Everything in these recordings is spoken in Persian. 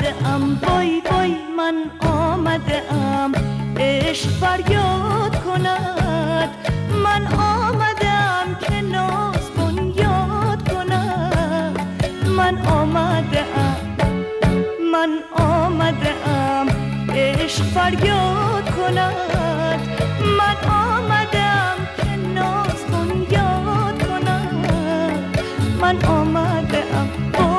آمده ام، وای وای من آمده ام، عشق فریاد کند. من آمده ام که ناز بنیاد کند. من آمده ام، من آمده ام، عشق فریاد کند. من آمده ام که ناز بنیاد کند. من آمده ام.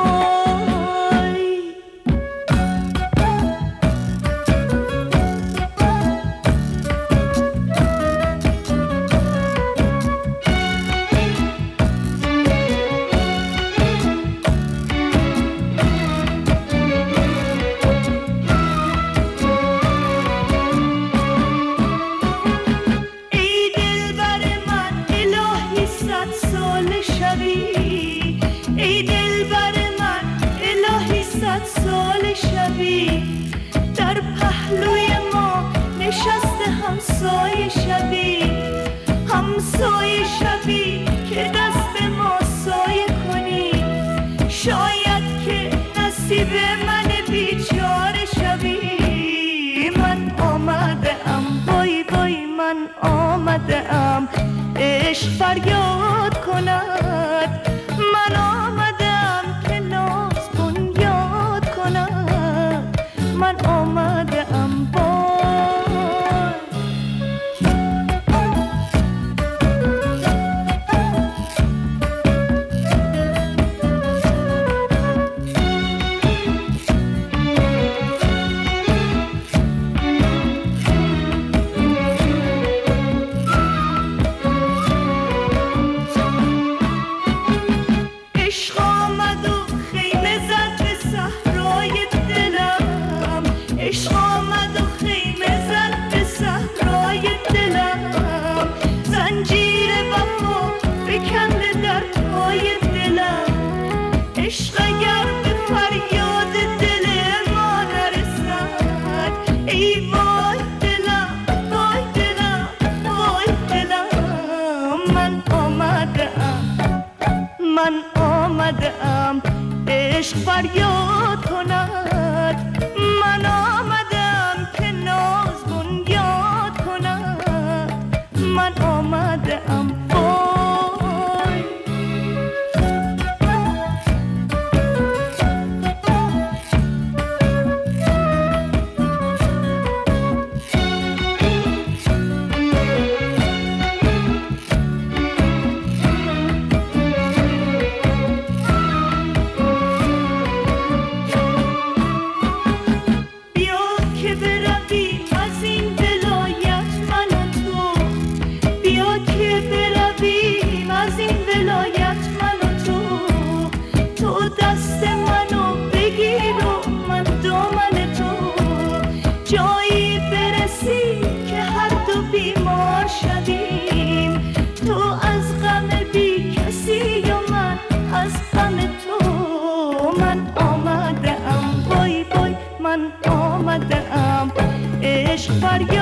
ای دلبر من الهی صد سال شبی، در پهلوی ما نشسته همسایه شبی. همسایه شبی که دست به ما سایه کنی، شاید که نصیب من بیچاره شبی. من آمده ام، وای وای من آمده ام، عشق فریاد کند. من آمدم که ناز بنیاد کند. من آمده ام. عشق آمد و خیمه زد به صحرای دلم، زنجیر وفا فکنده در پای دلم. عشق اگر به فریاد دل ما نرسد، ای وای دلم، وای دلم، وای دلم. من آمده ام، من آمده ام، عشق فریاد کند. من آمدم که ناز بنیاد کند. من آمده ام. جایی برسی که هر دو بیمار شدیم، تو از غم بی کسی و من از غم تو. من آمده ام، وای وای من آمده ام، عشق فریاد